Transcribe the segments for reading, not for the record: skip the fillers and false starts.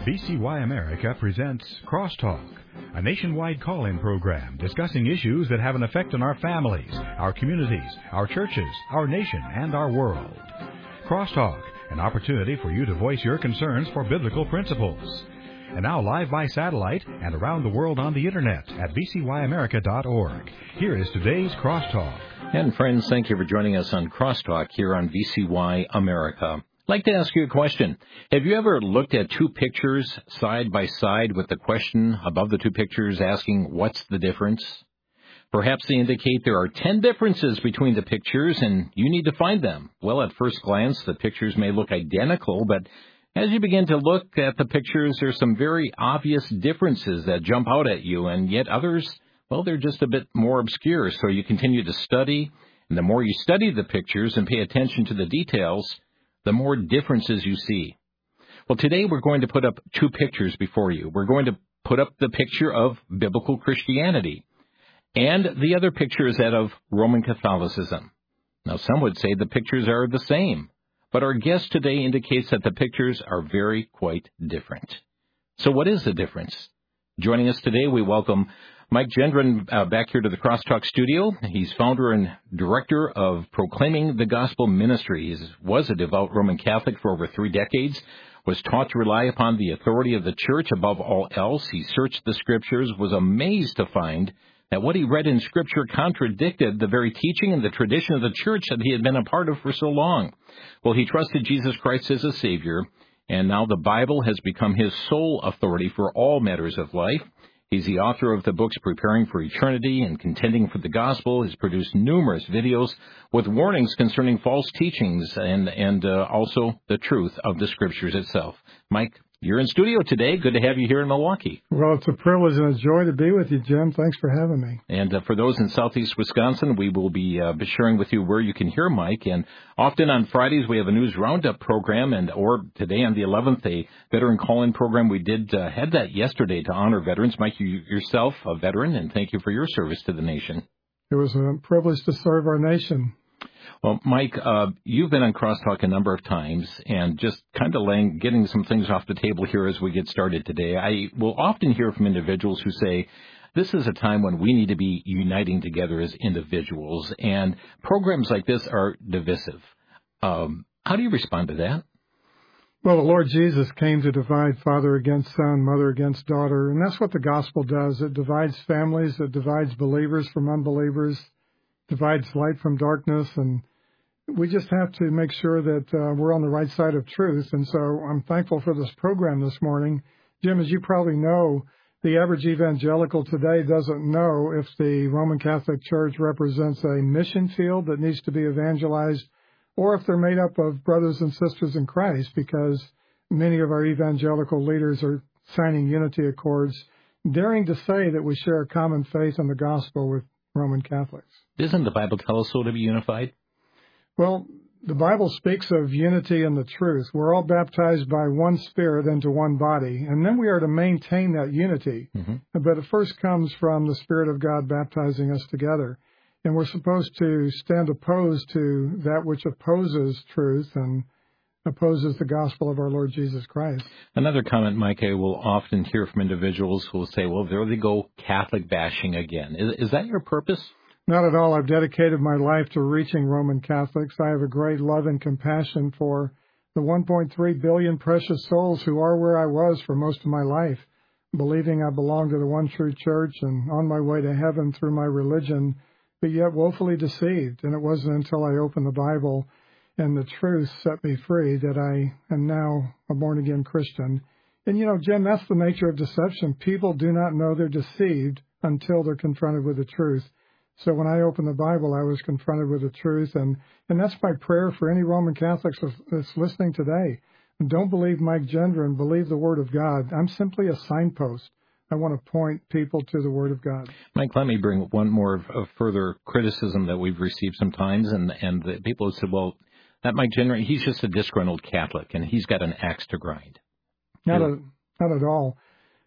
VCY America presents Crosstalk, a nationwide call-in program discussing issues that have an effect on our families, our communities, our churches, our nation, and our world. Crosstalk, an opportunity for you to voice your concerns for biblical principles. And now live by satellite and around the world on the Internet at vcyamerica.org. Here is today's Crosstalk. And friends, thank you for joining us on Crosstalk here on VCY America. I'd like to ask you a question. Have you ever looked at two pictures side by side with the question above the two pictures asking, what's the difference? Perhaps they indicate there are 10 differences between the pictures and you need to find them. Well, at first glance, the pictures may look identical, but as you begin to look at the pictures, there's some very obvious differences that jump out at you, and yet others, well, they're just a bit more obscure. So you continue to study, and the more you study the pictures and pay attention to the details, the more differences you see. Well, today we're going to put up two pictures before you. We're going to put up the picture of biblical Christianity, and the other picture is that of Roman Catholicism. Now, some would say the pictures are the same, but our guest today indicates that the pictures are quite different. So what is the difference? Joining us today, we welcome Mike Gendron back here to the Crosstalk studio. He's founder and director of Proclaiming the Gospel Ministry. He was a devout Roman Catholic for over 3 decades, was taught to rely upon the authority of the church above all else. He searched the Scriptures, was amazed to find that what he read in Scripture contradicted the very teaching and the tradition of the church that he had been a part of for so long. Well, he trusted Jesus Christ as a Savior, and now the Bible has become his sole authority for all matters of life. He's the author of the books Preparing for Eternity and Contending for the Gospel. He's produced numerous videos with warnings concerning false teachings and also the truth of the Scriptures itself. Mike, you're in studio today. Good to have you here in Milwaukee. Well, it's a privilege and a joy to be with you, Jim. Thanks for having me. And for those in southeast Wisconsin, we will be sharing with you where you can hear Mike. And often on Fridays, we have a news roundup program, or today on the 11th, a veteran call-in program. We had that yesterday to honor veterans. Mike, you yourself a veteran, and thank you for your service to the nation. It was a privilege to serve our nation. Well, Mike, you've been on Crosstalk a number of times, and just kind of getting some things off the table here as we get started today. I will often hear from individuals who say, this is a time when we need to be uniting together as individuals, and programs like this are divisive. How do you respond to that? Well, the Lord Jesus came to divide father against son, mother against daughter, and that's what the gospel does. It divides families, it divides believers from unbelievers, divides light from darkness, and we just have to make sure that we're on the right side of truth. And so I'm thankful for this program this morning. Jim, as you probably know, the average evangelical today doesn't know if the Roman Catholic Church represents a mission field that needs to be evangelized, or if they're made up of brothers and sisters in Christ, because many of our evangelical leaders are signing unity accords, daring to say that we share a common faith in the gospel with Roman Catholics. Doesn't the Bible tell us so, to be unified? Well, the Bible speaks of unity in the truth. We're all baptized by one Spirit into one body, and then we are to maintain that unity. Mm-hmm. But it first comes from the Spirit of God baptizing us together. And we're supposed to stand opposed to that which opposes truth and opposes the gospel of our Lord Jesus Christ. Another comment, Mike, I will often hear from individuals who will say, well, there they go, Catholic bashing again. Is that your purpose? Not at all. I've dedicated my life to reaching Roman Catholics. I have a great love and compassion for the 1.3 billion precious souls who are where I was for most of my life, believing I belong to the one true church and on my way to heaven through my religion, but yet woefully deceived. And it wasn't until I opened the Bible and the truth set me free that I am now a born-again Christian. And, Jim, that's the nature of deception. People do not know they're deceived until they're confronted with the truth. So when I opened the Bible, I was confronted with the truth, and that's my prayer for any Roman Catholics that's listening today. Don't believe Mike Gendron, believe the Word of God. I'm simply a signpost. I want to point people to the Word of God. Mike, let me bring one more of further criticism that we've received sometimes, and the people have said, well, that Mike Gendron, he's just a disgruntled Catholic, and he's got an axe to grind. Not at all.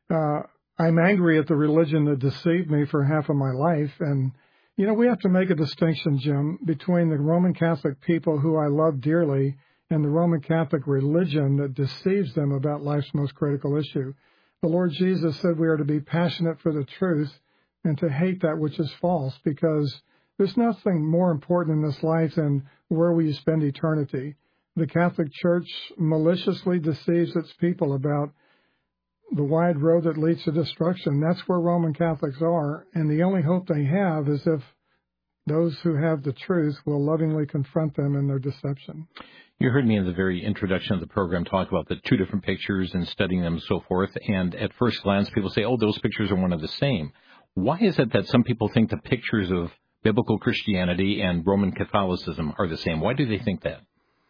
I'm angry at the religion that deceived me for half of my life, and we have to make a distinction, Jim, between the Roman Catholic people who I love dearly and the Roman Catholic religion that deceives them about life's most critical issue. The Lord Jesus said we are to be passionate for the truth and to hate that which is false, because there's nothing more important in this life than where will you spend eternity. The Catholic Church maliciously deceives its people about the wide road that leads to destruction. That's where Roman Catholics are, and the only hope they have is if those who have the truth will lovingly confront them in their deception. You heard me in the very introduction of the program talk about the two different pictures and studying them and so forth, and at first glance people say, oh, those pictures are one and the same. Why is it that some people think the pictures of biblical Christianity and Roman Catholicism are the same? Why do they think that?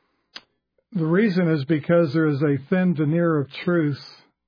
The reason is because there is a thin veneer of truth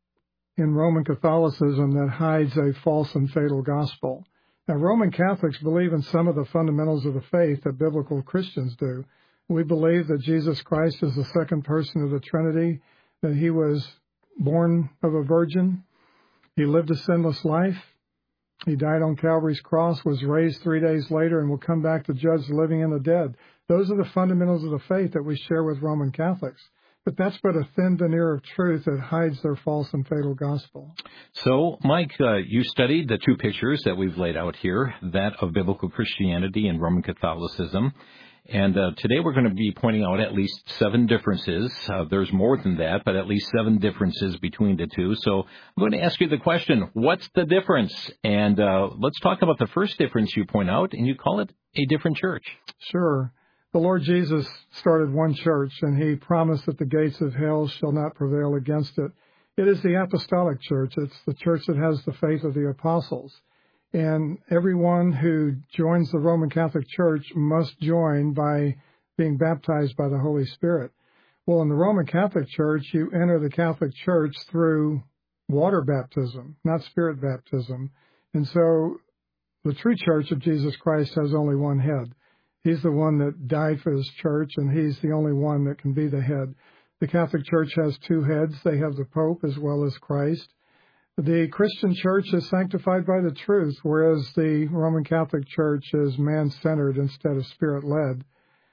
in Roman Catholicism that hides a false and fatal gospel. Now, Roman Catholics believe in some of the fundamentals of the faith that biblical Christians do. We believe that Jesus Christ is the second person of the Trinity, that he was born of a virgin, he lived a sinless life, he died on Calvary's cross, was raised 3 days later, and will come back to judge the living and the dead. Those are the fundamentals of the faith that we share with Roman Catholics. But that's but a thin veneer of truth that hides their false and fatal gospel. So, Mike, you studied the two pictures that we've laid out here, that of biblical Christianity and Roman Catholicism. And today we're going to be pointing out at least 7 differences. There's more than that, but at least 7 differences between the two. So I'm going to ask you the question, what's the difference? And let's talk about the first difference you point out, and you call it a different church. Sure. The Lord Jesus started one church, and he promised that the gates of hell shall not prevail against it. It is the apostolic church. It's the church that has the faith of the apostles. And everyone who joins the Roman Catholic Church must join by being baptized by the Holy Spirit. Well, in the Roman Catholic Church, you enter the Catholic Church through water baptism, not spirit baptism. And so the true church of Jesus Christ has only one head. He's the one that died for his church, and he's the only one that can be the head. The Catholic Church has 2 heads. They have the Pope as well as Christ. The Christian church is sanctified by the truth, whereas the Roman Catholic Church is man-centered instead of spirit-led.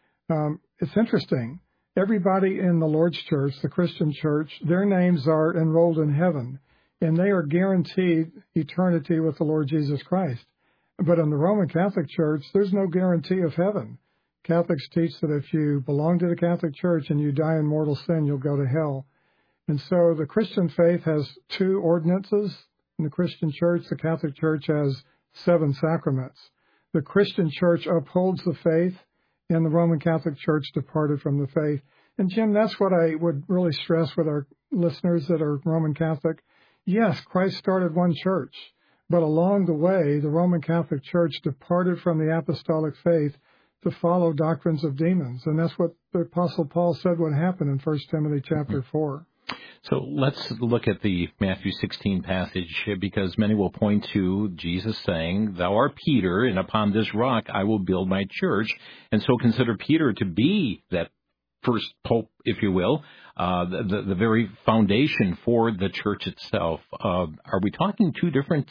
It's interesting. Everybody in the Lord's church, the Christian church, their names are enrolled in heaven, and they are guaranteed eternity with the Lord Jesus Christ. But in the Roman Catholic Church, there's no guarantee of heaven. Catholics teach that if you belong to the Catholic Church and you die in mortal sin, you'll go to hell. And so the Christian faith has 2 ordinances. In the Christian Church, the Catholic Church has 7 sacraments. The Christian Church upholds the faith, and the Roman Catholic Church departed from the faith. And Jim, that's what I would really stress with our listeners that are Roman Catholic. Yes, Christ started one church, but along the way, the Roman Catholic Church departed from the apostolic faith to follow doctrines of demons. And that's what the Apostle Paul said would happen in 1 Timothy chapter 4. So let's look at the Matthew 16 passage, because many will point to Jesus saying, "Thou art Peter, and upon this rock I will build my church." And so consider Peter to be that first pope, if you will, the very foundation for the church itself. Are we talking two different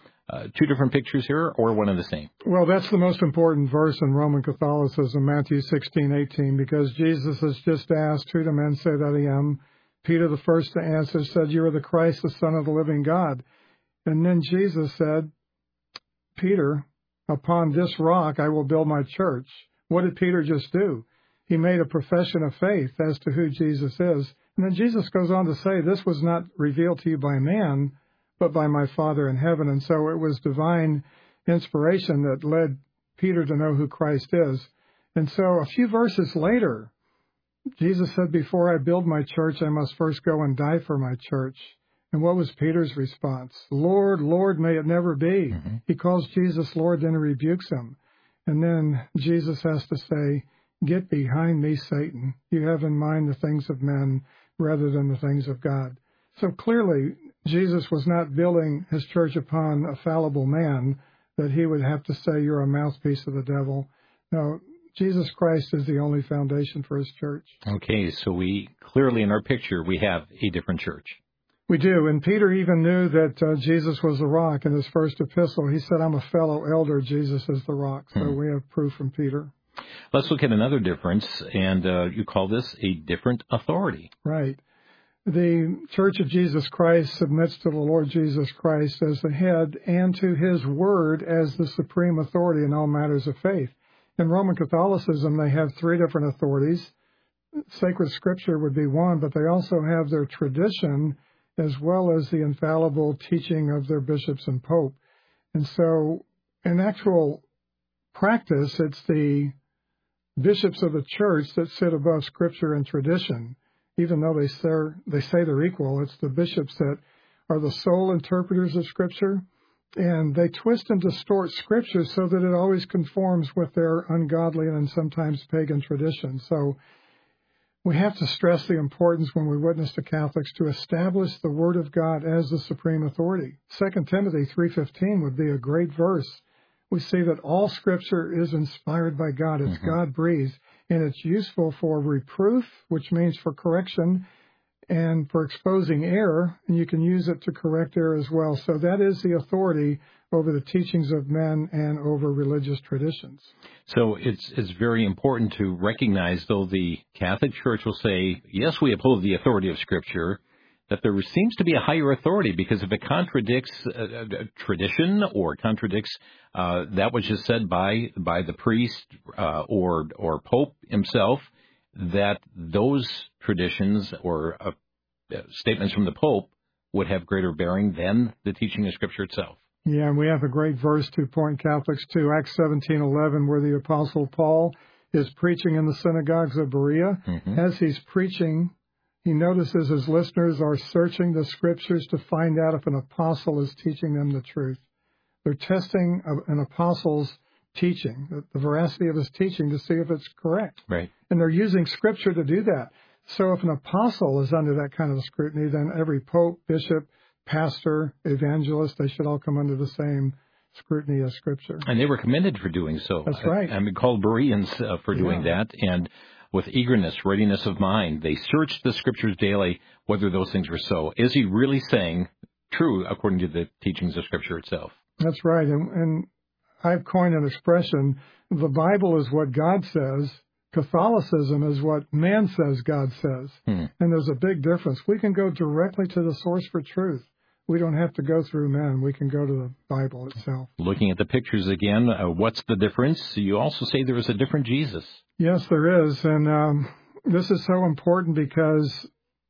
pictures here, or one and the same? Well, that's the most important verse in Roman Catholicism, Matthew 16:18, because Jesus has just asked, "Who do men say that I am?" Peter, the first to answer, said, "You are the Christ, the Son of the living God." And then Jesus said, "Peter, upon this rock I will build my church." What did Peter just do? He made a profession of faith as to who Jesus is. And then Jesus goes on to say, "This was not revealed to you by man, but by my Father in heaven." And so it was divine inspiration that led Peter to know who Christ is. And so a few verses later, Jesus said, "Before I build my church, I must first go and die for my church." And what was Peter's response? "Lord, Lord, may it never be." Mm-hmm. He calls Jesus Lord, then he rebukes him. And then Jesus has to say, "Get behind me, Satan. You have in mind the things of men rather than the things of God." So clearly, Jesus was not building his church upon a fallible man, that he would have to say, "You're a mouthpiece of the devil." No, Jesus Christ is the only foundation for his church. Okay, so we clearly in our picture, we have a different church. We do, and Peter even knew that Jesus was the rock in his first epistle. He said, "I'm a fellow elder, Jesus is the rock." So we have proof from Peter. Let's look at another difference, and you call this a different authority. Right. The Church of Jesus Christ submits to the Lord Jesus Christ as the head and to his word as the supreme authority in all matters of faith. In Roman Catholicism, they have three different authorities. Sacred Scripture would be one, but they also have their tradition as well as the infallible teaching of their bishops and pope. And so in actual practice, it's the bishops of the church that sit above Scripture and tradition. Even though they say they're equal, it's the bishops that are the sole interpreters of Scripture, and they twist and distort Scripture so that it always conforms with their ungodly and sometimes pagan tradition. So we have to stress the importance when we witness to Catholics to establish the Word of God as the supreme authority. 2 Timothy 3:15 would be a great verse. We see that all Scripture is inspired by God. It's God-breathed, and it's useful for reproof, which means for correction, and for exposing error, and you can use it to correct error as well. So that is the authority over the teachings of men and over religious traditions. So it's very important to recognize, though the Catholic Church will say, yes, we uphold the authority of Scripture, that there seems to be a higher authority, because if it contradicts tradition or contradicts that which is said by the priest or Pope himself, that those traditions or statements from the Pope would have greater bearing than the teaching of Scripture itself. Yeah, and we have a great verse to point Catholics to, Acts 17:11, where the Apostle Paul is preaching in the synagogues of Berea. As he's preaching, he notices his listeners are searching the Scriptures to find out if an apostle is teaching them the truth. They're testing an apostle's teaching, the veracity of his teaching, to see if it's correct. Right. And they're using Scripture to do that. So if an apostle is under that kind of scrutiny, then every pope, bishop, pastor, evangelist, they should all come under the same scrutiny as Scripture. And they were commended for doing so. That's right. I mean, called Bereans for doing that, and with eagerness, readiness of mind, they searched the Scriptures daily, whether those things were so. Is he really saying true according to the teachings of Scripture itself? That's right. And I've coined an expression, the Bible is what God says, Catholicism is what man says God says. And there's a big difference. We can go directly to the source for truth. We don't have to go through men. We can go to the Bible itself. Looking at the pictures again, what's the difference? You also say there is a different Jesus. Yes, there is. And this is so important because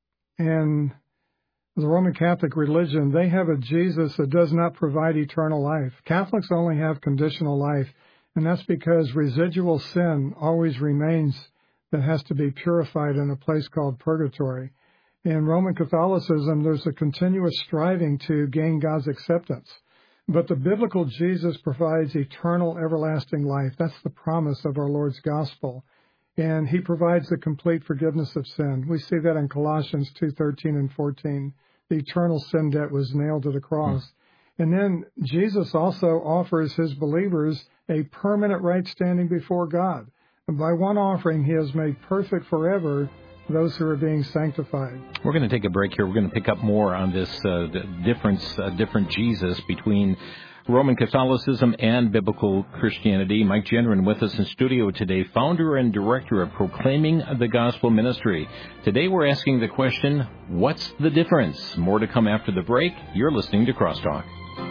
in the Roman Catholic religion, they have a Jesus that does not provide eternal life. Catholics only have conditional life. And that's because residual sin always remains that has to be purified in a place called purgatory. In Roman Catholicism, there's a continuous striving to gain God's acceptance. But the biblical Jesus provides eternal, everlasting life. That's the promise of our Lord's gospel. And he provides the complete forgiveness of sin. We see that in Colossians 2:13 and 14. The eternal sin debt was nailed to the cross. And then Jesus also offers his believers a permanent right standing before God. And by one offering, he has made perfect forever those who are being sanctified. We're going to take a break here. We're going to pick up more on this different Jesus between Roman Catholicism and biblical Christianity. Mike Gendron with us in studio today, founder and director of Proclaiming the Gospel Ministry. Today we're asking the question, what's the difference? More to come after the break. You're listening to Crosstalk.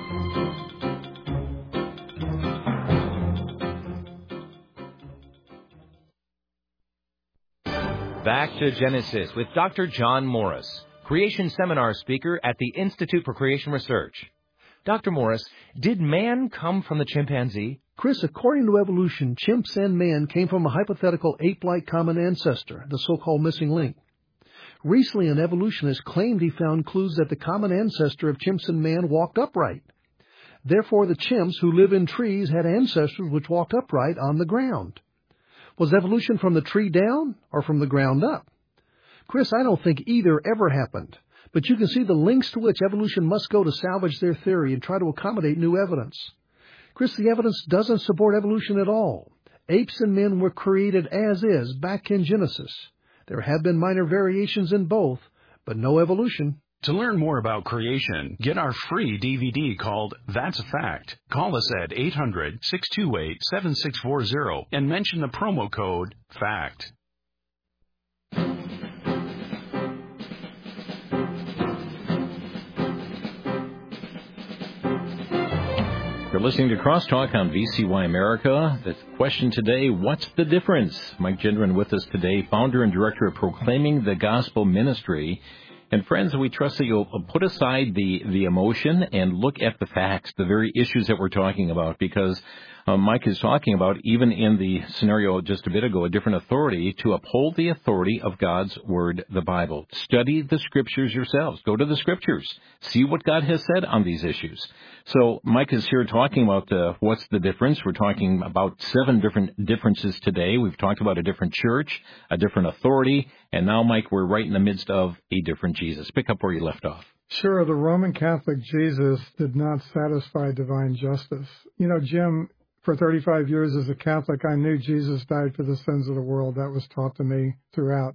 Back to Genesis with Dr. John Morris, Creation Seminar speaker at the Institute for Creation Research. Dr. Morris, did man come from the chimpanzee? Chris, according to evolution, chimps and man came from a hypothetical ape-like common ancestor, the so-called missing link. Recently, an evolutionist claimed he found clues that the common ancestor of chimps and man walked upright. Therefore, the chimps who live in trees had ancestors which walked upright on the ground. Was evolution from the tree down or from the ground up? Chris, I don't think either ever happened, but you can see the lengths to which evolution must go to salvage their theory and try to accommodate new evidence. Chris, the evidence doesn't support evolution at all. Apes and men were created as is back in Genesis. There have been minor variations in both, but no evolution. To learn more about creation, get our free DVD called That's a Fact. Call us at 800-628-7640 and mention the promo code FACT. You're listening to Crosstalk on VCY America. The question today, what's the difference? Mike Gendron with us today, founder and director of Proclaiming the Gospel Ministry. And friends, we trust that you'll put aside the emotion and look at the facts, the very issues that we're talking about, because Mike is talking about, even in the scenario just a bit ago, a different authority, to uphold the authority of God's Word, the Bible. Study the Scriptures yourselves. Go to the Scriptures. See what God has said on these issues. So Mike is here talking about what's the difference. We're talking about 7 different differences today. We've talked about a different church, a different authority, and now, Mike, we're right in the midst of a different Jesus. Pick up where you left off. Sure, the Roman Catholic Jesus did not satisfy divine justice. You know, Jim, for 35 years as a Catholic, I knew Jesus died for the sins of the world. That was taught to me throughout.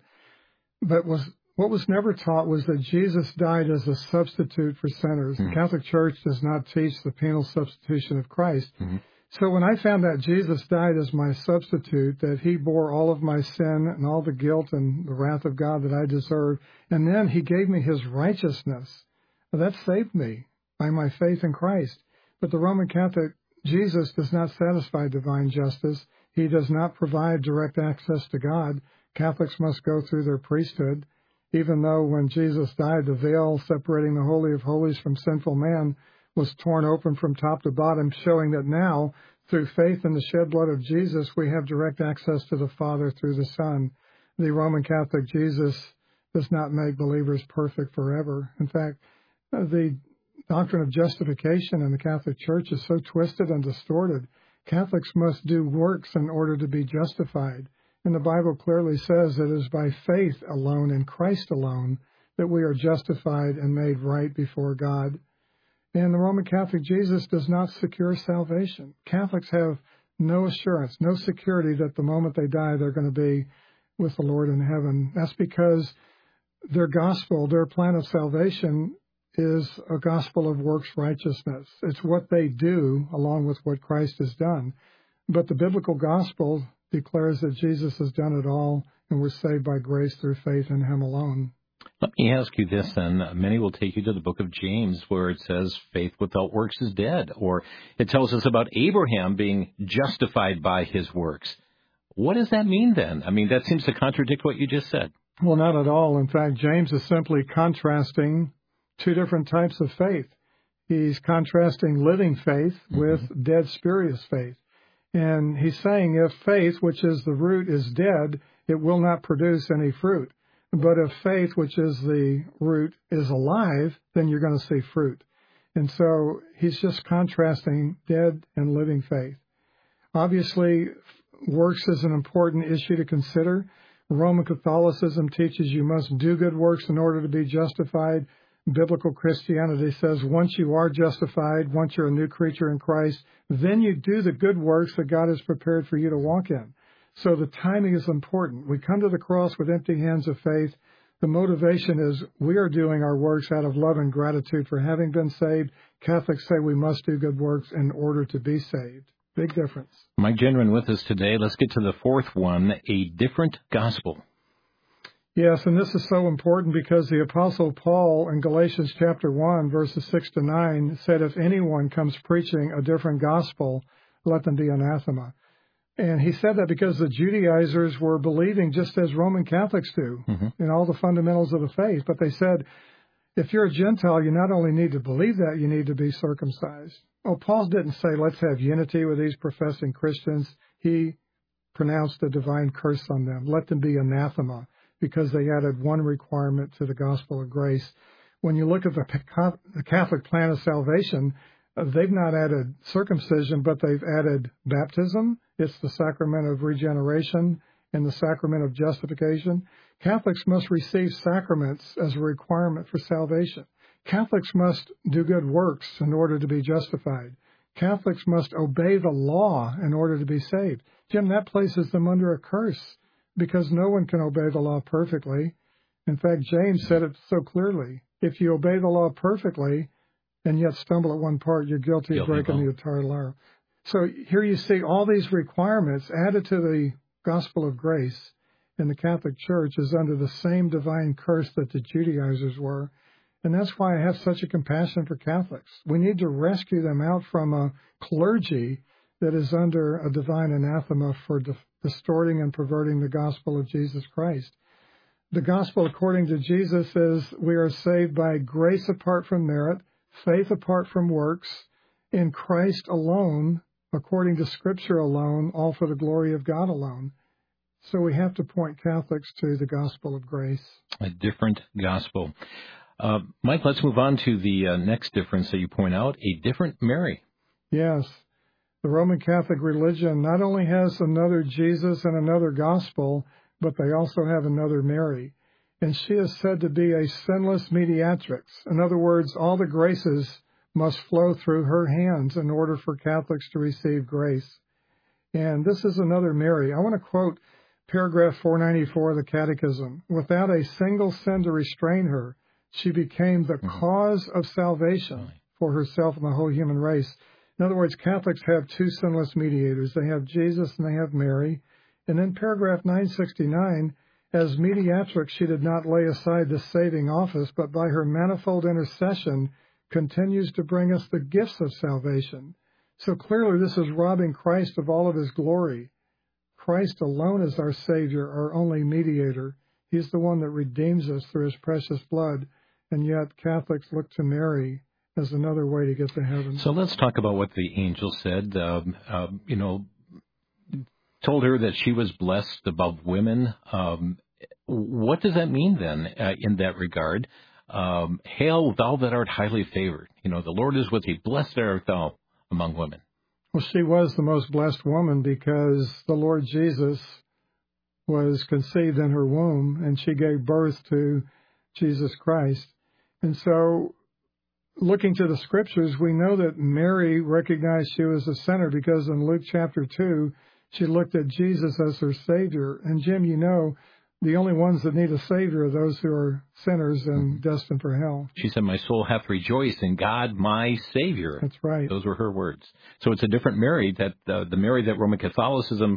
But what was never taught was that Jesus died as a substitute for sinners. Mm-hmm. The Catholic Church does not teach the penal substitution of Christ. Mm-hmm. So when I found that Jesus died as my substitute, that he bore all of my sin and all the guilt and the wrath of God that I deserved, and then he gave me his righteousness, that saved me by my faith in Christ. But the Roman Catholic Jesus does not satisfy divine justice. He does not provide direct access to God. Catholics must go through their priesthood, even though when Jesus died, the veil separating the Holy of Holies from sinful man was torn open from top to bottom, showing that now, through faith in the shed blood of Jesus, we have direct access to the Father through the Son. The Roman Catholic Jesus does not make believers perfect forever. In fact, the doctrine of justification in the Catholic Church is so twisted and distorted. Catholics must do works in order to be justified. And the Bible clearly says it is by faith alone in Christ alone that we are justified and made right before God. And the Roman Catholic Jesus does not secure salvation. Catholics have no assurance, no security that the moment they die, they're going to be with the Lord in heaven. That's because their gospel, their plan of salvation, is a gospel of works righteousness. It's what they do along with what Christ has done. But the biblical gospel declares that Jesus has done it all, and we're saved by grace through faith in him alone. Let me ask you this then. Many will take you to the book of James where it says faith without works is dead, or it tells us about Abraham being justified by his works. What does that mean then? I mean, that seems to contradict what you just said. Well, not at all. In fact, James is simply contrasting 2 different types of faith. He's contrasting living faith with dead spurious faith. And he's saying if faith, which is the root, is dead, it will not produce any fruit. But if faith, which is the root, is alive, then you're going to see fruit. And so he's just contrasting dead and living faith. Obviously, works is an important issue to consider. Roman Catholicism teaches you must do good works in order to be justified. Biblical Christianity says once you are justified, once you're a new creature in Christ, then you do the good works that God has prepared for you to walk in. So the timing is important. We come to the cross with empty hands of faith. The motivation is we are doing our works out of love and gratitude for having been saved. Catholics say we must do good works in order to be saved. Big difference. Mike Gendron with us today. Let's get to the 4th one, a different gospel. Yes, and this is so important because the Apostle Paul in Galatians chapter 1, verses 6 to 9, said if anyone comes preaching a different gospel, let them be anathema. And he said that because the Judaizers were believing just as Roman Catholics do in all the fundamentals of the faith. But they said, if you're a Gentile, you not only need to believe that, you need to be circumcised. Oh, Paul didn't say, let's have unity with these professing Christians. He pronounced a divine curse on them. Let them be anathema because they added one requirement to the gospel of grace. When you look at the Catholic plan of salvation, they've not added circumcision, but they've added baptism. It's the sacrament of regeneration and the sacrament of justification. Catholics must receive sacraments as a requirement for salvation. Catholics must do good works in order to be justified. Catholics must obey the law in order to be saved. Jim, that places them under a curse because no one can obey the law perfectly. In fact, James said it so clearly. if you obey the law perfectly and yet stumble at one part, you're guilty of breaking the entire law. So here you see all these requirements added to the gospel of grace in the Catholic Church is under the same divine curse that the Judaizers were. And that's why I have such a compassion for Catholics. We need to rescue them out from a clergy that is under a divine anathema for distorting and perverting the gospel of Jesus Christ. The gospel according to Jesus is we are saved by grace apart from merit, faith apart from works, in Christ alone, according to Scripture alone, all for the glory of God alone. So we have to point Catholics to the gospel of grace. A different gospel. Mike, let's move on to the next difference that you point out, a different Mary. Yes. The Roman Catholic religion not only has another Jesus and another gospel, but they also have another Mary. And she is said to be a sinless mediatrix. In other words, all the graces must flow through her hands in order for Catholics to receive grace. And this is another Mary. I want to quote paragraph 494 of the Catechism. Without a single sin to restrain her, she became the cause of salvation for herself and the whole human race. In other words, Catholics have two sinless mediators. They have Jesus and they have Mary. And then paragraph 969, as mediatrix, she did not lay aside the saving office, but by her manifold intercession continues to bring us the gifts of salvation. So clearly this is robbing Christ of all of his glory. Christ alone is our Savior, our only mediator. He's the one that redeems us through his precious blood. And yet Catholics look to Mary as another way to get to heaven. So let's talk about what the angel said. Told her that she was blessed above women. What does that mean then in that regard? Hail, thou that art highly favored. The Lord is with thee. Blessed art thou among women. Well, she was the most blessed woman because the Lord Jesus was conceived in her womb and she gave birth to Jesus Christ. And so, looking to the Scriptures, we know that Mary recognized she was a sinner because in Luke chapter 2, she looked at Jesus as her Savior. And Jim, the only ones that need a Savior are those who are sinners and destined for hell. She said, my soul hath rejoiced in God, my Savior. That's right. Those were her words. So it's a different Mary, that the Mary that Roman Catholicism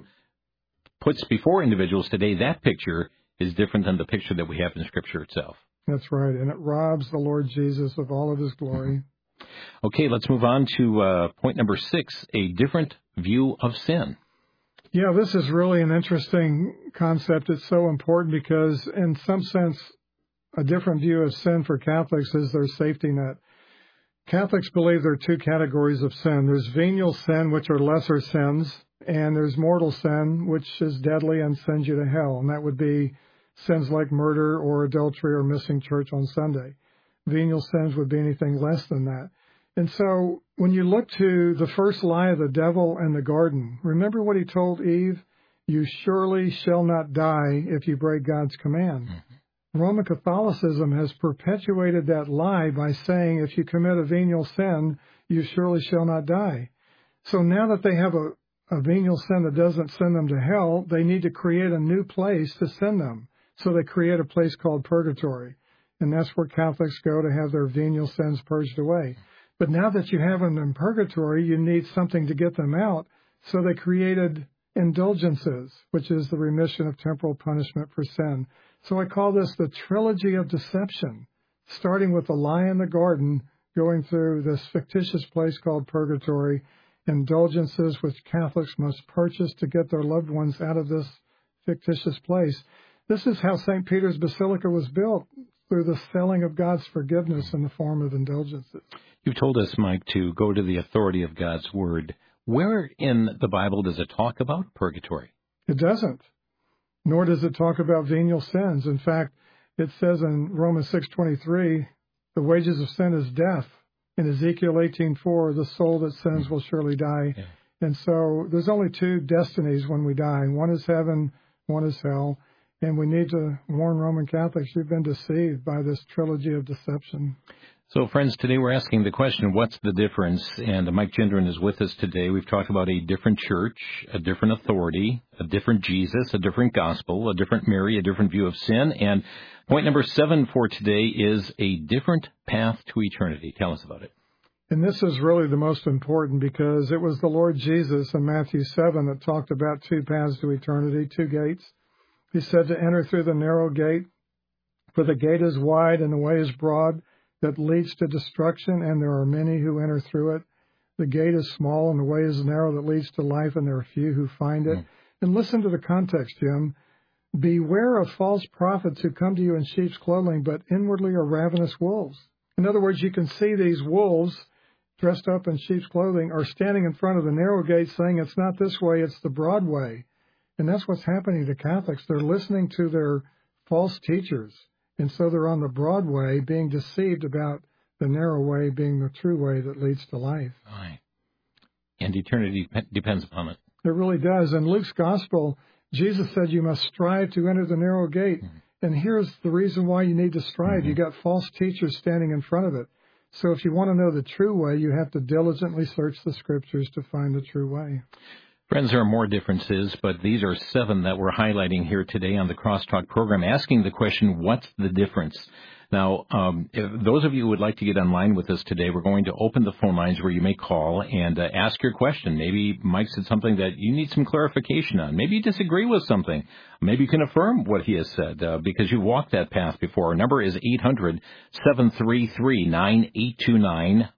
puts before individuals today. That picture is different than the picture that we have in Scripture itself. That's right, and it robs the Lord Jesus of all of his glory. Okay, let's move on to point number 6, a different view of sin. Yeah, this is really an interesting concept. It's so important because, in some sense, a different view of sin for Catholics is their safety net. Catholics believe there are two categories of sin. There's venial sin, which are lesser sins, and there's mortal sin, which is deadly and sends you to hell, and that would be sins like murder or adultery or missing church on Sunday. Venial sins would be anything less than that. And so when you look to the first lie of the devil in the garden, remember what he told Eve? You surely shall not die if you break God's command. Roman Catholicism has perpetuated that lie by saying if you commit a venial sin, you surely shall not die. So now that they have a venial sin that doesn't send them to hell, they need to create a new place to send them. So they create a place called purgatory. And that's where Catholics go to have their venial sins purged away. But now that you have them in purgatory, you need something to get them out. So they created indulgences, which is the remission of temporal punishment for sin. So I call this the trilogy of deception, starting with the lie in the garden, going through this fictitious place called purgatory, indulgences which Catholics must purchase to get their loved ones out of this fictitious place. This is how St. Peter's Basilica was built, through the selling of God's forgiveness in the form of indulgences. You've told us, Mike, to go to the authority of God's Word. Where in the Bible does it talk about purgatory? It doesn't, nor does it talk about venial sins. In fact, it says in Romans 6:23, the wages of sin is death. In Ezekiel 18:4, the soul that sins will surely die. Yeah. And so there's only two destinies when we die. One is heaven, one is hell. And we need to warn Roman Catholics, you've been deceived by this trilogy of deception. So, friends, today we're asking the question, what's the difference? And Mike Gendron is with us today. We've talked about a different church, a different authority, a different Jesus, a different gospel, a different Mary, a different view of sin. And point number 7 for today is a different path to eternity. Tell us about it. And this is really the most important because it was the Lord Jesus in Matthew 7 that talked about two paths to eternity, two gates. He said to enter through the narrow gate, for the gate is wide and the way is broad that leads to destruction, and there are many who enter through it. The gate is small and the way is narrow that leads to life, and there are few who find it. And listen to the context, Jim. Beware of false prophets who come to you in sheep's clothing, but inwardly are ravenous wolves. In other words, you can see these wolves dressed up in sheep's clothing are standing in front of the narrow gate saying it's not this way, it's the broad way. And that's what's happening to Catholics. They're listening to their false teachers. And so they're on the broad way, being deceived about the narrow way being the true way that leads to life. Right. And eternity depends upon it. It really does. In Luke's gospel, Jesus said you must strive to enter the narrow gate. And here's the reason why you need to strive. You got false teachers standing in front of it. So if you want to know the true way, you have to diligently search the Scriptures to find the true way. Friends, there are more differences, but these are 7 that we're highlighting here today on the Crosstalk program, asking the question, what's the difference? Now, if those of you who would like to get online with us today, we're going to open the phone lines where you may call and ask your question. Maybe Mike said something that you need some clarification on. Maybe you disagree with something. Maybe you can affirm what he has said because you walked that path before. Our number is 800-733-9829,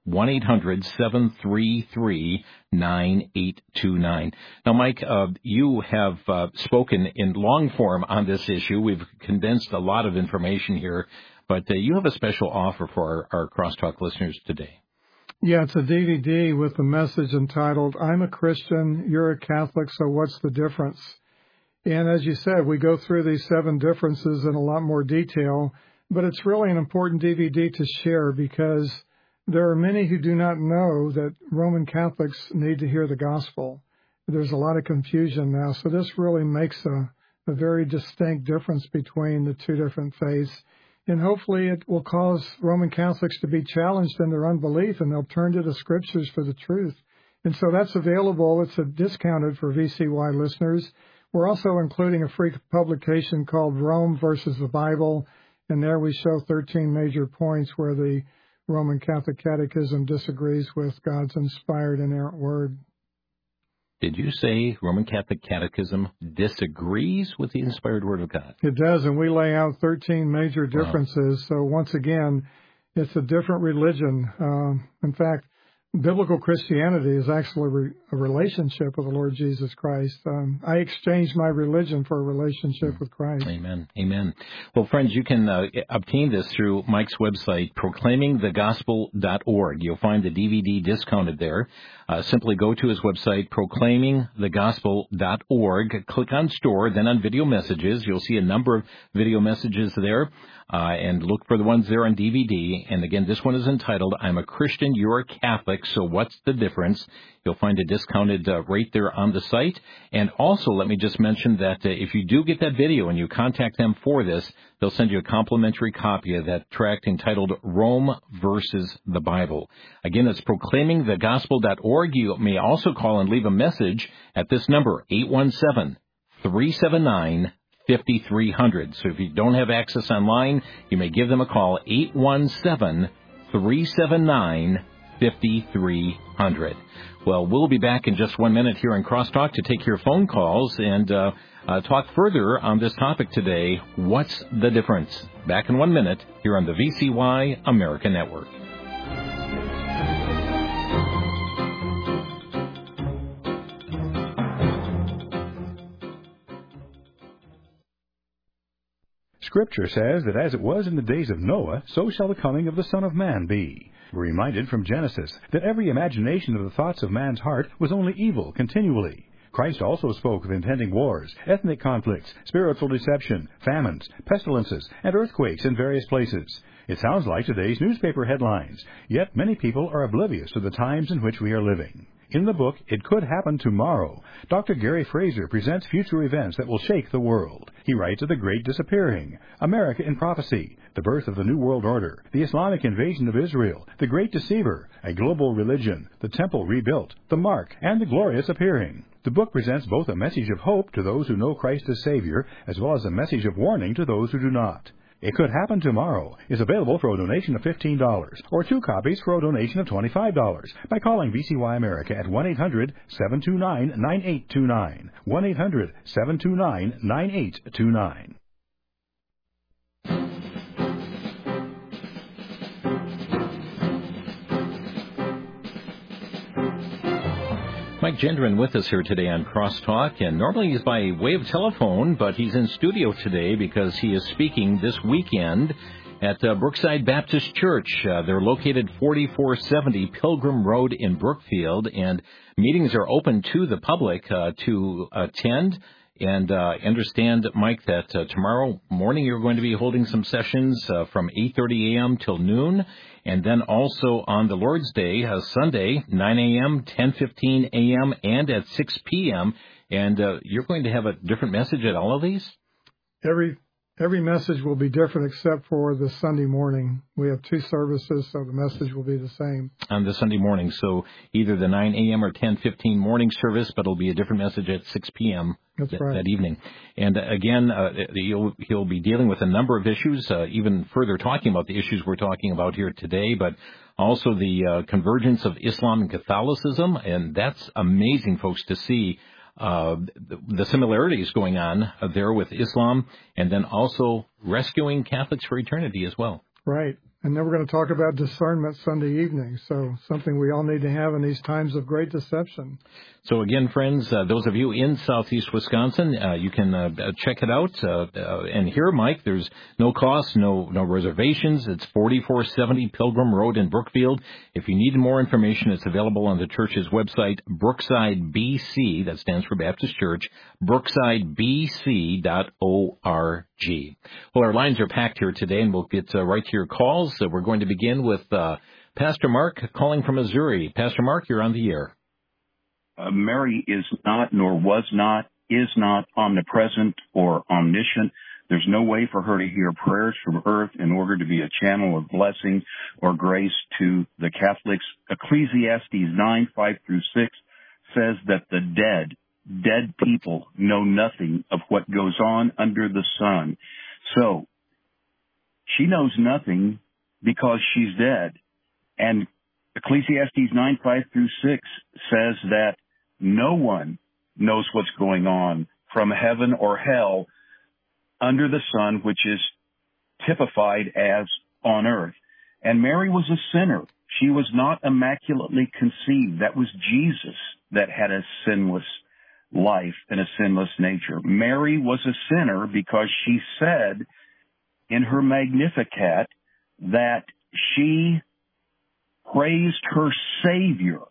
1-800-733-9829. Now, Mike, you have spoken in long form on this issue. We've condensed a lot of information here. But you have a special offer for our Crosstalk listeners today. Yeah, it's a DVD with a message entitled, I'm a Christian, you're a Catholic, so what's the difference? And as you said, we go through these 7 differences in a lot more detail, but it's really an important DVD to share because there are many who do not know that Roman Catholics need to hear the gospel. There's a lot of confusion now, so this really makes a very distinct difference between the two different faiths. And hopefully it will cause Roman Catholics to be challenged in their unbelief, and they'll turn to the Scriptures for the truth. And so that's available. It's discounted for VCY listeners. We're also including a free publication called Rome versus the Bible, and there we show 13 major points where the Roman Catholic Catechism disagrees with God's inspired inerrant word. Did you say Roman Catholic Catechism disagrees with the inspired Word of God? It does, and we lay out 13 major differences. Wow. So once again, it's a different religion. In fact, biblical Christianity is actually a relationship with the Lord Jesus Christ. I exchanged my religion for a relationship with Christ. Amen. Amen. Well, friends, you can obtain this through Mike's website, proclaimingthegospel.org. You'll find the DVD discounted there. Simply go to his website, proclaimingthegospel.org. Click on Store, then on Video Messages. You'll see a number of video messages there. And look for the ones there on DVD. And again, this one is entitled, I'm a Christian, you're a Catholic, so what's the difference? You'll find a discounted rate there on the site. And also, let me just mention that if you do get that video and you contact them for this, they'll send you a complimentary copy of that tract entitled Rome versus the Bible. Again, it's proclaimingthegospel.org. You may also call and leave a message at this number, 817-379-5300. So if you don't have access online, you may give them a call, 817-379-5300. Well, we'll be back in just 1 minute here on Crosstalk to take your phone calls and talk further on this topic today. What's the difference? Back in 1 minute here on the VCY America Network. Scripture says that as it was in the days of Noah, so shall the coming of the Son of Man be. We're reminded from Genesis that every imagination of the thoughts of man's heart was only evil continually. Christ also spoke of impending wars, ethnic conflicts, spiritual deception, famines, pestilences, and earthquakes in various places. It sounds like today's newspaper headlines, yet many people are oblivious to the times in which we are living. In the book, It Could Happen Tomorrow, Dr. Gary Fraser presents future events that will shake the world. He writes of the Great Disappearing, America in Prophecy, the birth of the New World Order, the Islamic invasion of Israel, the Great Deceiver, a global religion, the Temple rebuilt, the Mark, and the glorious appearing. The book presents both a message of hope to those who know Christ as Savior, as well as a message of warning to those who do not. It Could Happen Tomorrow is available for a donation of $15 or 2 copies for a donation of $25 by calling VCY America at 1-800-729-9829. 1-800-729-9829. Mike Gendron with us here today on Crosstalk, and normally he's by way of telephone, but he's in studio today because he is speaking this weekend at Brookside Baptist Church. They're located 4470 Pilgrim Road in Brookfield, and meetings are open to the public to attend. And understand, Mike, that tomorrow morning you're going to be holding some sessions from 8:30 a.m. till noon, and then also on the Lord's Day, Sunday, 9 a.m., 10:15 a.m., and at 6 p.m., and you're going to have a different message at all of these? Every message will be different except for the Sunday morning. We have 2 services, so the message will be the same. On the Sunday morning, so either the 9 a.m. or 10:15 morning service, but it'll be a different message at 6 p.m. That evening. And again, he'll be dealing with a number of issues, even further talking about the issues we're talking about here today, but also the convergence of Islam and Catholicism, and that's amazing, folks, to see the similarities going on there with Islam, and then also rescuing Catholics for eternity as well. Right. And then we're going to talk about discernment Sunday evening, so something we all need to have in these times of great deception. So again, friends, those of you in southeast Wisconsin, you can check it out. And here, Mike, there's no cost, no reservations. It's 4470 Pilgrim Road in Brookfield. If you need more information, it's available on the church's website, Brookside BC, that stands for Baptist Church, brooksidebc.org. Well, our lines are packed here today, and we'll get right to your calls. So we're going to begin with Pastor Mark calling from Missouri. Pastor Mark, you're on the air. Mary is not, nor was not, is not omnipresent or omniscient. There's no way for her to hear prayers from earth in order to be a channel of blessing or grace to the Catholics. Ecclesiastes 9:5-6 says that the dead people know nothing of what goes on under the sun. So she knows nothing because she's dead. And Ecclesiastes 9:5-6 says that no one knows what's going on from heaven or hell under the sun, which is typified as on earth. And Mary was a sinner. She was not immaculately conceived. That was Jesus that had a sinless life and a sinless nature. Mary was a sinner because she said in her Magnificat that she praised her Savior.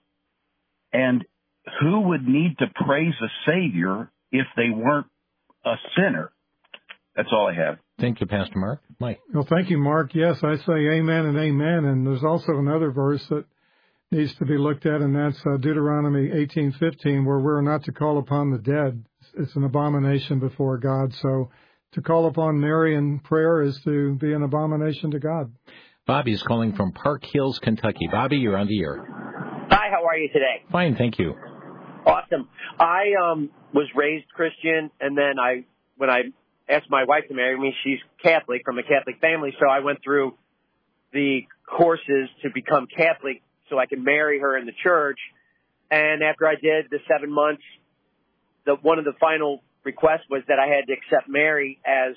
And who would need to praise a Savior if they weren't a sinner? That's all I have. Thank you, Pastor Mark. Mike. Well, thank you, Mark. Yes, I say amen and amen. And there's also another verse that needs to be looked at, and that's Deuteronomy 18:15, where we're not to call upon the dead. It's an abomination before God. So to call upon Mary in prayer is to be an abomination to God. Bobby's calling from Park Hills, Kentucky. Bobby, you're on the air. Hi, how are you today? Fine, thank you. Awesome. I was raised Christian, and then when I asked my wife to marry me, she's Catholic, from a Catholic family, so I went through the courses to become Catholic so I could marry her in the church. And after I did the 7 months, one of the final requests was that I had to accept Mary as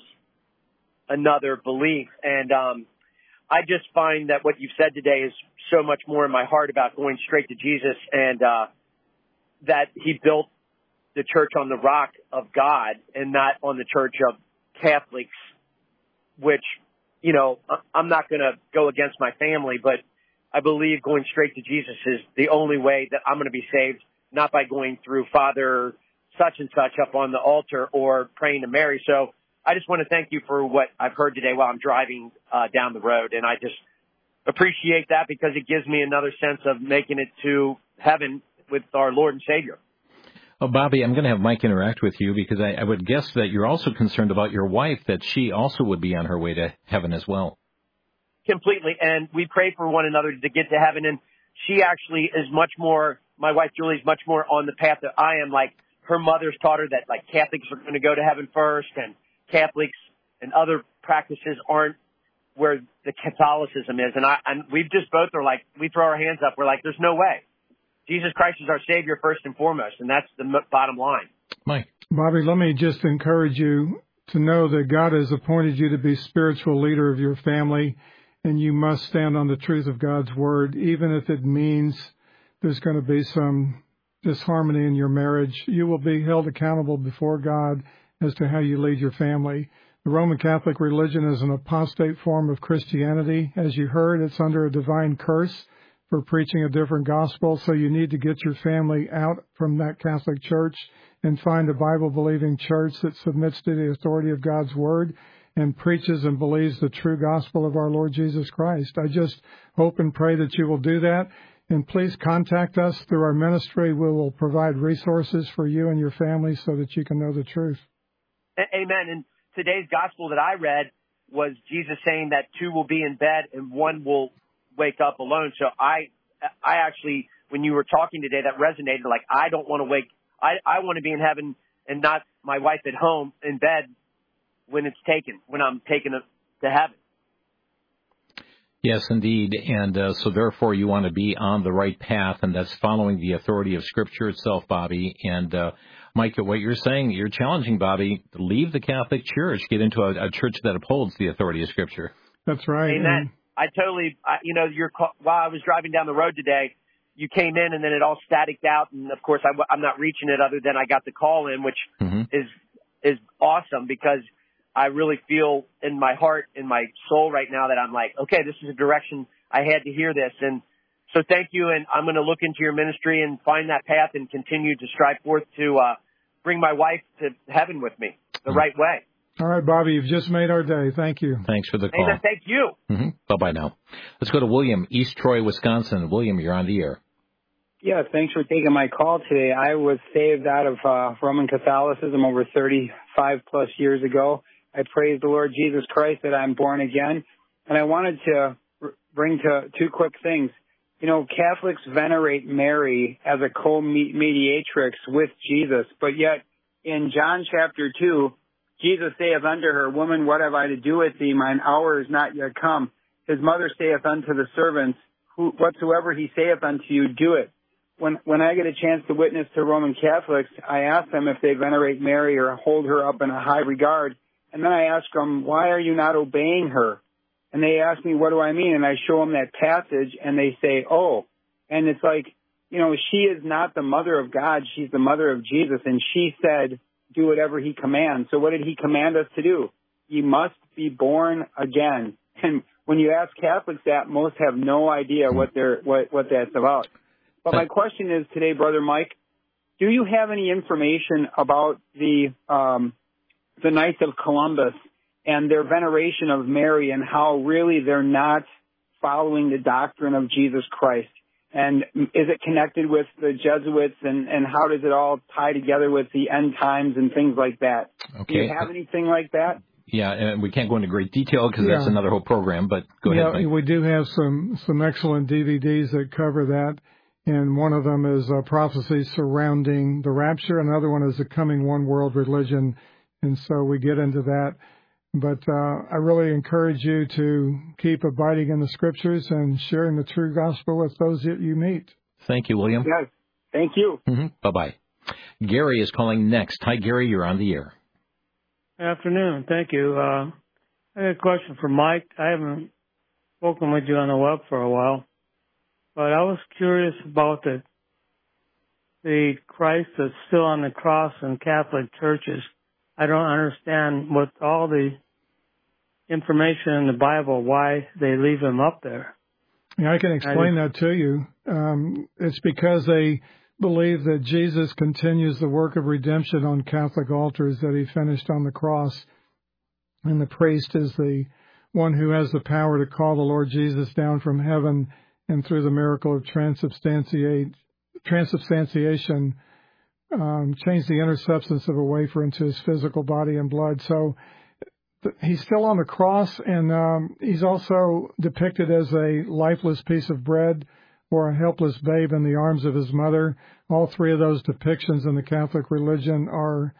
another belief. And I just find that what you've said today is so much more in my heart about going straight to Jesus, and that he built the church on the rock of God and not on the church of Catholics, which, you know, I'm not going to go against my family, but I believe going straight to Jesus is the only way that I'm going to be saved, not by going through Father such and such up on the altar or praying to Mary. So I just want to thank you for what I've heard today while I'm driving down the road. And I just appreciate that because it gives me another sense of making it to heaven with our Lord and Savior. Oh, Bobby, I'm going to have Mike interact with you because I would guess that you're also concerned about your wife, that she also would be on her way to heaven as well. Completely. And we pray for one another to get to heaven. And she actually is much more, my wife Julie is much more on the path that I am. Like, her mother's taught her that, like, Catholics are going to go to heaven first, and Catholics and other practices aren't where the Catholicism is. And we just both are like, we throw our hands up. We're like, there's no way. Jesus Christ is our Savior first and foremost, and that's the bottom line. Mike. Bobby, let me just encourage you to know that God has appointed you to be spiritual leader of your family, and you must stand on the truth of God's Word, even if it means there's going to be some disharmony in your marriage. You will be held accountable before God as to how you lead your family. The Roman Catholic religion is an apostate form of Christianity. As you heard, it's under a divine curse for preaching a different gospel, so you need to get your family out from that Catholic Church and find a Bible-believing church that submits to the authority of God's Word and preaches and believes the true gospel of our Lord Jesus Christ. I just hope and pray that you will do that. And please contact us through our ministry. We will provide resources for you and your family so that you can know the truth. Amen. And today's gospel that I read was Jesus saying that two will be in bed and one will wake up alone. So I actually, when you were talking today, that resonated. Like, I don't want to I want to be in heaven and not my wife at home in bed when I'm taken to heaven. Yes, indeed. And so therefore you want to be on the right path, and that's following the authority of Scripture itself, Bobby. And Mike, what you're saying, you're challenging Bobby to leave the Catholic Church, get into a church that upholds the authority of Scripture. That's right. Amen. I totally, while I was driving down the road today, you came in and then it all staticked out. And of course, I'm not reaching it other than I got the call in, which is awesome, because I really feel in my heart, in my soul right now that I'm like, okay, this is a direction I had to hear this. And so thank you. And I'm going to look into your ministry and find that path and continue to strive forth to bring my wife to heaven with me the right way. All right, Bobby, you've just made our day. Thank you. Thanks for the call. Amen. Thank you. Bye-bye now. Let's go to William, East Troy, Wisconsin. William, you're on the air. Yeah, thanks for taking my call today. I was saved out of Roman Catholicism over 35-plus years ago. I praise the Lord Jesus Christ that I'm born again. And I wanted to bring to two quick things. You know, Catholics venerate Mary as a co-mediatrix with Jesus, but yet in John chapter 2, Jesus saith unto her, Woman, what have I to do with thee? Mine hour is not yet come. His mother saith unto the servants, Whatsoever he saith unto you, do it. When I get a chance to witness to Roman Catholics, I ask them if they venerate Mary or hold her up in a high regard. And then I ask them, why are you not obeying her? And they ask me, what do I mean? And I show them that passage, and they say, oh. And it's like, you know, she is not the mother of God. She's the mother of Jesus. And she said, do whatever he commands. So what did he command us to do? You must be born again. And when you ask Catholics that, most have no idea what that's about. But my question is today, Brother Mike, do you have any information about the Knights of Columbus and their veneration of Mary and how really they're not following the doctrine of Jesus Christ? And is it connected with the Jesuits, and how does it all tie together with the end times and things like that? Okay. Do you have anything like that? Yeah, and we can't go into great detail because that's another whole program, but go ahead, Mike. We do have some excellent DVDs that cover that, and one of them is prophecies surrounding the rapture, and another one is the coming one world religion, and so we get into that. But I really encourage you to keep abiding in the Scriptures and sharing the true gospel with those that you meet. Thank you, William. Yes, thank you. Bye-bye. Gary is calling next. Hi, Gary. You're on the air. Good afternoon. Thank you. I have a question for Mike. I haven't spoken with you on the web for a while, but I was curious about the Christ that's still on the cross in Catholic churches. I don't understand, with all the information in the Bible, why they leave him up there. Yeah, I can explain that to you. It's because they believe that Jesus continues the work of redemption on Catholic altars that he finished on the cross. And the priest is the one who has the power to call the Lord Jesus down from heaven, and through the miracle of transubstantiation, transubstantiation changed the inner substance of a wafer into his physical body and blood. So he's still on the cross, and he's also depicted as a lifeless piece of bread or a helpless babe in the arms of his mother. All three of those depictions in the Catholic religion are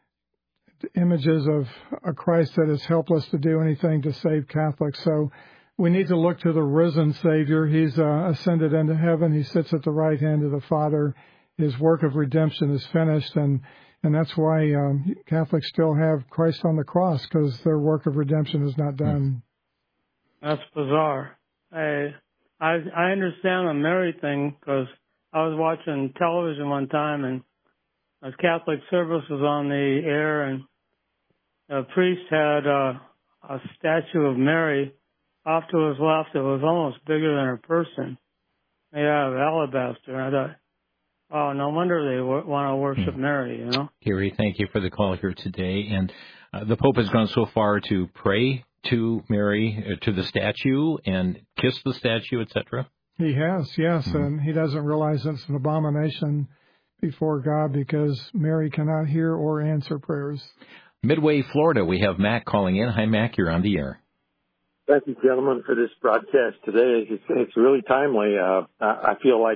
images of a Christ that is helpless to do anything to save Catholics. So we need to look to the risen Savior. He's ascended into heaven. He sits at the right hand of the Father. His work of redemption is finished, and that's why Catholics still have Christ on the cross, because their work of redemption is not done. That's bizarre. I understand the Mary thing, because I was watching television one time, and a Catholic service was on the air, and a priest had a statue of Mary off to his left. It was almost bigger than her person, made out of alabaster. And I thought, oh, no wonder they want to worship Mary, you know. Gary, thank you for the call here today. And the Pope has gone so far to pray to Mary, to the statue, and kiss the statue, etc. He has, yes, and he doesn't realize it's an abomination before God because Mary cannot hear or answer prayers. Midway, Florida, we have Mac calling in. Hi, Mac, you're on the air. Thank you, gentlemen, for this broadcast today. It's really timely. I feel like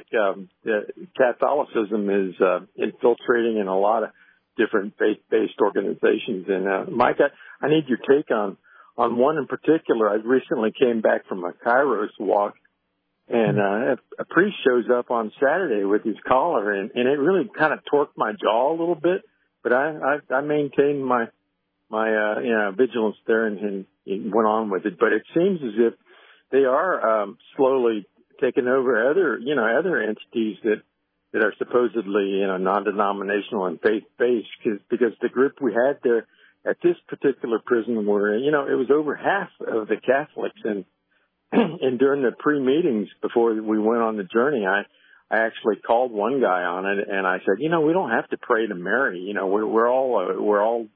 Catholicism is infiltrating in a lot of different faith-based organizations. And Mike, I need your take on one in particular. I recently came back from a Kairos walk, and a priest shows up on Saturday with his collar, and it really kind of torqued my jaw a little bit. But I maintained my vigilance there and went on with it. But it seems as if they are slowly taking over other entities that are supposedly non-denominational and faith-based, because the group we had there at this particular prison were it was over half of the Catholics, and during the pre-meetings before we went on the journey, I actually called one guy on it, and I said, we don't have to pray to Mary. We're all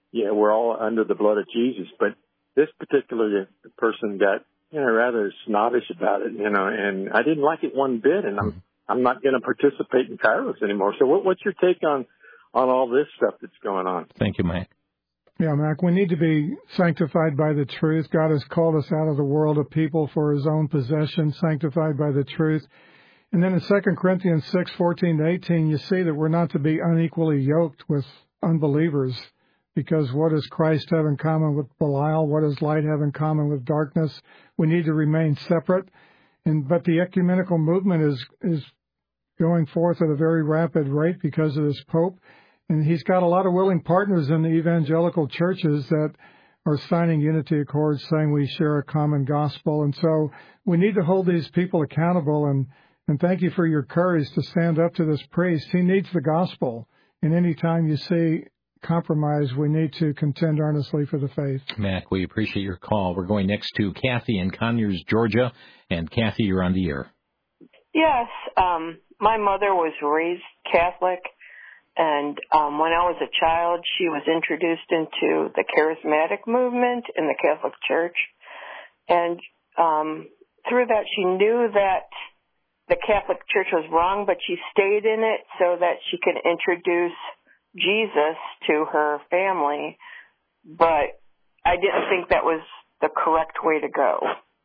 under the blood of Jesus. But this particular person got, rather snobbish about it, and I didn't like it one bit, and I'm not going to participate in Kairos anymore. So what's your take on all this stuff that's going on? Thank you, Mike. Yeah, Mac, we need to be sanctified by the truth. God has called us out of the world of people for his own possession, sanctified by the truth. And then in 2 Corinthians 6:14-18, you see that we're not to be unequally yoked with unbelievers, because what does Christ have in common with Belial? What does light have in common with darkness? We need to remain separate. But the ecumenical movement is going forth at a very rapid rate because of this Pope. And he's got a lot of willing partners in the evangelical churches that are signing unity accords saying we share a common gospel. And so we need to hold these people accountable. And thank you for your courage to stand up to this priest. He needs the gospel. And any time you see compromise, we need to contend earnestly for the faith. Mac, we appreciate your call. We're going next to Kathy in Conyers, Georgia. And Kathy, you're on the air. Yes. My mother was raised Catholic. And when I was a child, she was introduced into the charismatic movement in the Catholic Church. And through that, she knew that the Catholic Church was wrong, but she stayed in it so that she could introduce Jesus to her family. But I didn't think that was the correct way to go.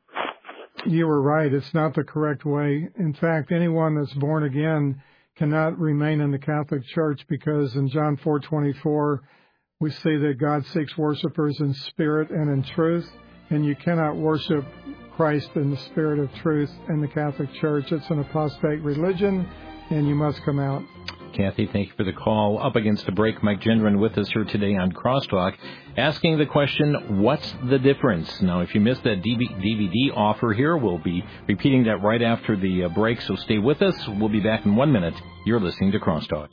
You were right. It's not the correct way. In fact, anyone that's born again cannot remain in the Catholic Church, because in John 4:24, we see that God seeks worshipers in spirit and in truth, and you cannot worship Christ in the spirit of truth in the Catholic Church. It's an apostate religion, and you must come out. Kathy, thank you for the call. Up against the break, Mike Gendron with us here today on Crosstalk, asking the question, what's the difference? Now, if you missed that DVD offer here, we'll be repeating that right after the break, so stay with us. We'll be back in 1 minute. You're listening to Crosstalk.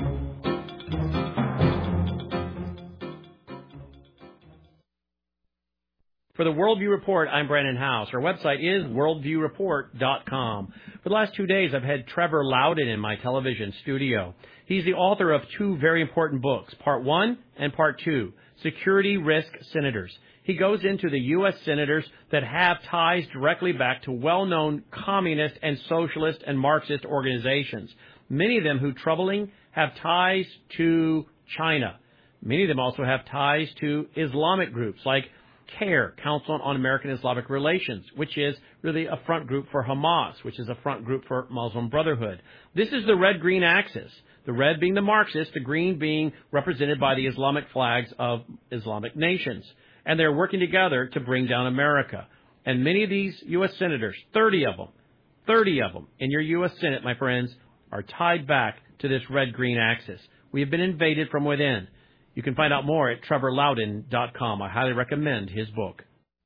For the Worldview Report, I'm Brandon House. Our website is worldviewreport.com. For the last 2 days, I've had Trevor Loudon in my television studio. He's the author of two very important books, Part 1 and Part 2, Security Risk Senators. He goes into the U.S. senators that have ties directly back to well-known communist and socialist and Marxist organizations. Many of them who troubling have ties to China. Many of them also have ties to Islamic groups like CARE, Council on American Islamic Relations, which is really a front group for Hamas, which is a front group for Muslim Brotherhood. This is the red-green axis, the red being the Marxist, the green being represented by the Islamic flags of Islamic nations. And they're working together to bring down America. And many of these U.S. senators, 30 of them in your U.S. Senate, my friends, are tied back to this red-green axis. We have been invaded from within. You can find out more at TrevorLoudon.com. I highly recommend his book.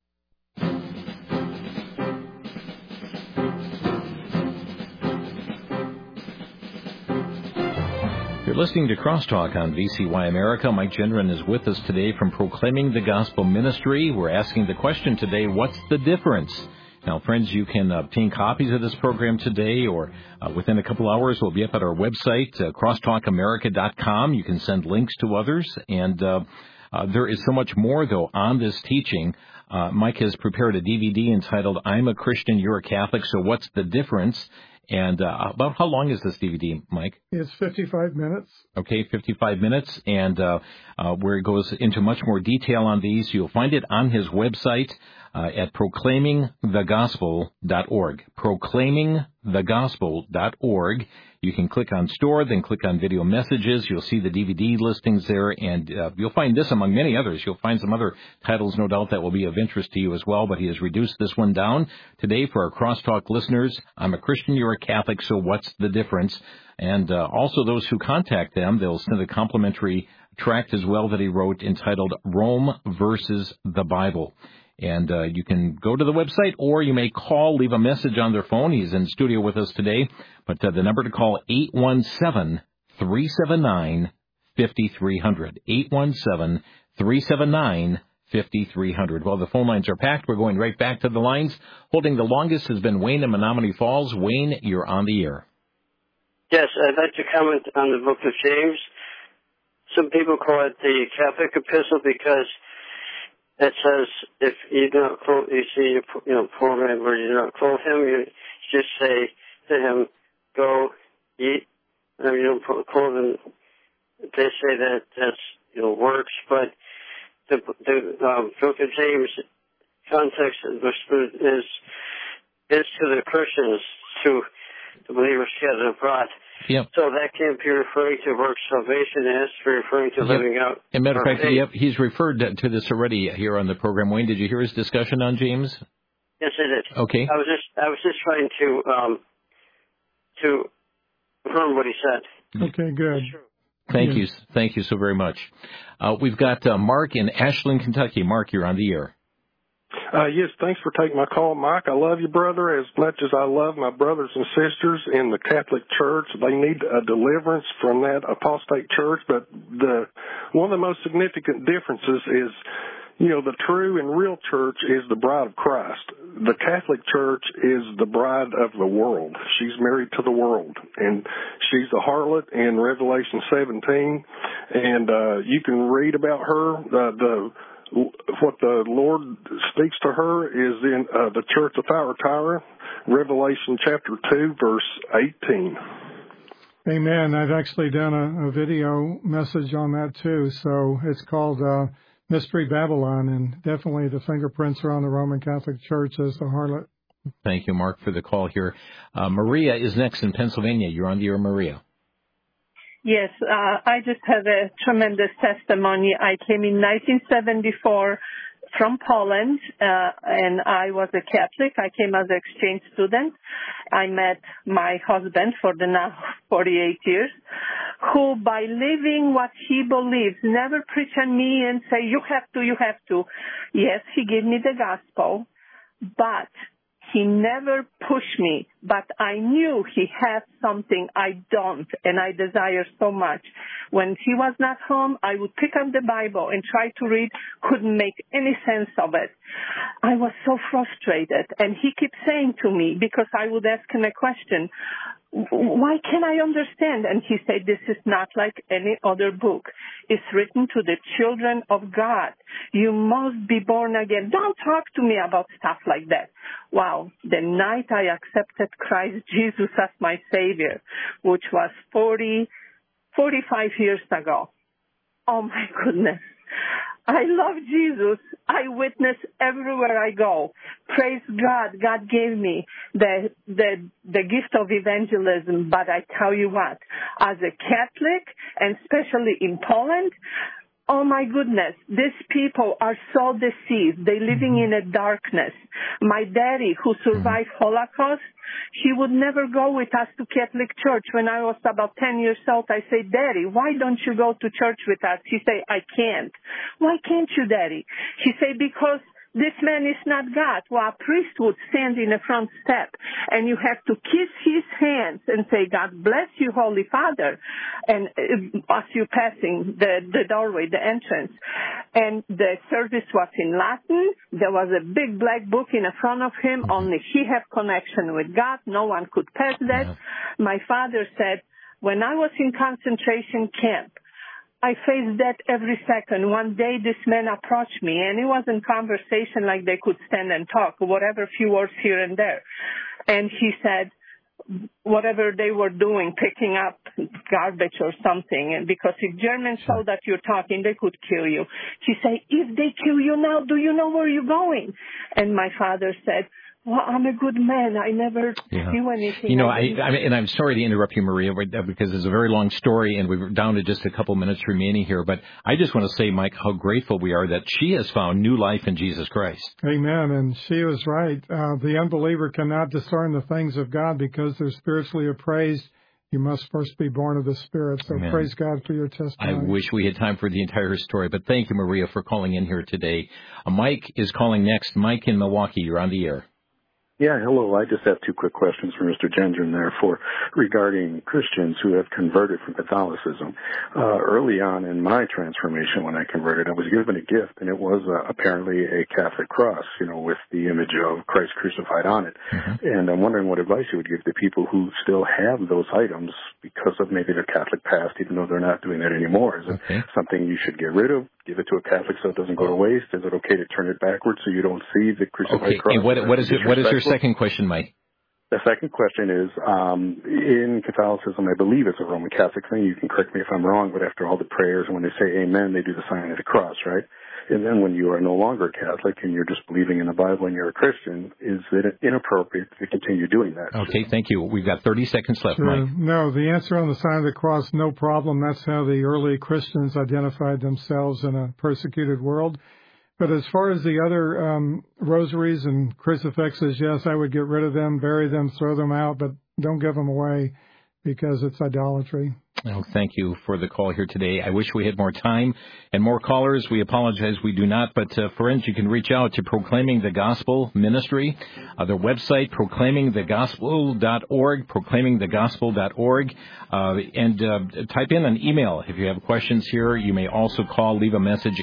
You're listening to Crosstalk on VCY America. Mike Gendron is with us today from Proclaiming the Gospel Ministry. We're asking the question today, what's the difference? Now, friends, you can obtain copies of this program today or within a couple hours. We'll be up at our website, crosstalkamerica.com. You can send links to others. And there is so much more, though, on this teaching. Mike has prepared a DVD entitled, I'm a Christian, You're a Catholic, So What's the Difference? And about how long is this DVD, Mike? It's 55 minutes. Okay, 55 minutes. And where it goes into much more detail on these, you'll find it on his website. At proclaimingthegospel.org. Proclaimingthegospel.org. You can click on store, then click on video messages. You'll see the DVD listings there, and you'll find this among many others. You'll find some other titles, no doubt, that will be of interest to you as well, but he has reduced this one down today for our Crosstalk listeners. I'm a Christian, you're a Catholic, so what's the difference? And also those who contact them, they'll send a complimentary tract as well that he wrote entitled Rome versus the Bible. And you can go to the website, or you may call, leave a message on their phone. He's in studio with us today. But the number to call, 817-379-5300. 817-379-5300. Well, the phone lines are packed. We're going right back to the lines. Holding the longest has been Wayne in Menominee Falls. Wayne, you're on the air. Yes, I'd like to comment on the book of James. Some people call it the Catholic epistle because it says if you don't quote, you see your poor man where you don't quote him, you just say to him, go eat. You don't quote him. They say that that's works, but the book of James context is to the Christians, to the believers scattered abroad. Yep. So that can't be referring to works salvation. It has to be referring to living out. As a matter of fact, he's referred to this already here on the program. Wayne, did you hear his discussion on James? Yes, I did. Okay. I was just trying to affirm what he said. Okay, good. Thank you so very much. We've got Mark in Ashland, Kentucky. Mark, you're on the air. Yes, thanks for taking my call, Mike. I love you, brother, as much as I love my brothers and sisters in the Catholic Church. They need a deliverance from that apostate church, but one of the most significant differences is, the true and real church is the bride of Christ. The Catholic Church is the bride of the world. She's married to the world, and she's the harlot in Revelation 17, and you can read about her, what the Lord speaks to her is in the church of Thyatira, Revelation chapter 2, verse 18. Amen. I've actually done a video message on that too. So it's called Mystery Babylon, and definitely the fingerprints are on the Roman Catholic Church as the harlot. Thank you, Mark, for the call here. Maria is next in Pennsylvania. You're on the air, Maria. Yes, I just have a tremendous testimony. I came in 1974 from Poland, and I was a Catholic. I came as an exchange student. I met my husband for the now 48 years, who by living what he believes, never preach on me and say, you have to. Yes, he gave me the gospel, but he never pushed me, but I knew he had something I don't, and I desire so much. When he was not home, I would pick up the Bible and try to read, couldn't make any sense of it. I was so frustrated, and he kept saying to me, because I would ask him a question, why can't I understand? And he said, this is not like any other book. It's written to the children of God. You must be born again. Don't talk to me about stuff like that. Wow. The night I accepted Christ Jesus as my Savior, which was 45 years ago. Oh my goodness. I love Jesus. I witness everywhere I go. Praise God. God gave me the gift of evangelism. But I tell you what, as a Catholic, and especially in Poland, oh my goodness, these people are so deceived. They're living in a darkness. My daddy, who survived Holocaust, he would never go with us to Catholic church. When I was about 10 years old, I said, Daddy, why don't you go to church with us? He said, I can't. Why can't you, Daddy? He said, because this man is not God. Well, a priest would stand in the front step, and you have to kiss his hands and say, God bless you, Holy Father, and as you're passing the doorway, the entrance. And the service was in Latin. There was a big black book in front of him. Only he had connection with God. No one could pass that. Yeah. My father said, when I was in concentration camp, I faced that every second. One day this man approached me, and it was in conversation like they could stand and talk, whatever, few words here and there. And he said, whatever they were doing, picking up garbage or something, and because if Germans saw that you're talking, they could kill you. He said, if they kill you now, do you know where you're going? And my father said, well, I'm a good man. I never do anything. You know, and I'm sorry to interrupt you, Maria, because it's a very long story, and we're down to just a couple minutes remaining here. But I just want to say, Mike, how grateful we are that she has found new life in Jesus Christ. Amen. And she was right. The unbeliever cannot discern the things of God because they're spiritually appraised. You must first be born of the Spirit. So Amen. Praise God for your testimony. I wish we had time for the entire story, but thank you, Maria, for calling in here today. Mike is calling next. Mike in Milwaukee, you're on the air. Yeah, hello. I just have two quick questions for Mr. Gendron there regarding Christians who have converted from Catholicism. Early on in my transformation, when I converted, I was given a gift, and it was apparently a Catholic cross, with the image of Christ crucified on it. Mm-hmm. And I'm wondering what advice you would give to people who still have those items because of maybe their Catholic past, even though they're not doing that anymore. Is it something you should get rid of? Give it to a Catholic so it doesn't go to waste? Is it okay to turn it backwards so you don't see the crucified cross? And what is your second question, Mike? The second question is, in Catholicism, I believe it's a Roman Catholic thing. You can correct me if I'm wrong, but after all the prayers and when they say amen, they do the sign of the cross, right? And then when you are no longer Catholic and you're just believing in the Bible and you're a Christian, is it inappropriate to continue doing that? Okay, thank you. We've got 30 seconds left, Mike. No, the answer on the sign of the cross, no problem. That's how the early Christians identified themselves in a persecuted world. But as far as the other rosaries and crucifixes, yes, I would get rid of them, bury them, throw them out, but don't give them away because it's idolatry. Oh, thank you for the call here today. I wish we had more time and more callers. We apologize we do not, but friends, you can reach out to Proclaiming the Gospel Ministry. Their website, proclaimingthegospel.org, proclaimingthegospel.org, and type in an email if you have questions here. You may also call, leave a message,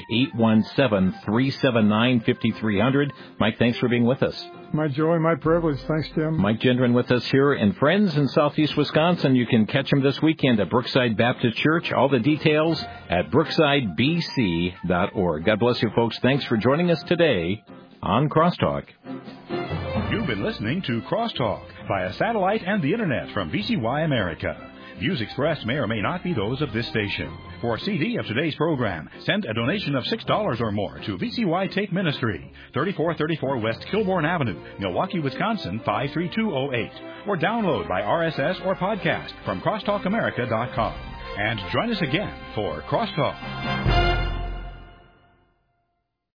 817-379-5300. Mike, thanks for being with us. My joy, my privilege. Thanks, Tim. Mike Gendron with us here. And friends in southeast Wisconsin, you can catch him this weekend at Brookside Baptist Church. All the details at brooksidebc.org. God bless you, folks. Thanks for joining us today on Crosstalk. You've been listening to Crosstalk via satellite and the Internet from VCY America. Views expressed may or may not be those of this station. For a CD of today's program, send a donation of $6 or more to VCY Take Ministry, 3434 West Kilbourne Avenue, Milwaukee, Wisconsin, 53208. Or download by RSS or podcast from crosstalkamerica.com. And join us again for Crosstalk.